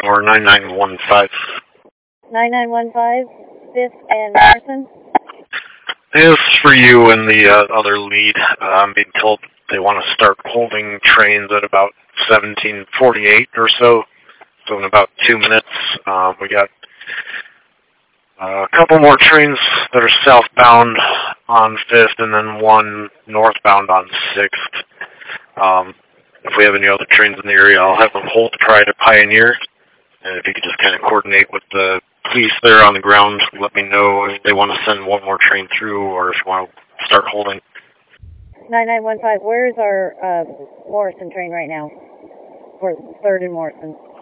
or 9915. 9915, 5th and Morrison? This is for you and the other lead. I'm being told they want to start holding trains at about 1748 or so. So in about 2 minutes, we got a couple more trains that are southbound on 5th and then one northbound on 6th. If we have any other trains in the area, I'll have them hold to try to Pioneer. And if you could just kind of coordinate with the police there on the ground, let me know if they want to send one more train through or if you want to start holding. 9915, where is our Morrison train right now? For 3rd and Morrison?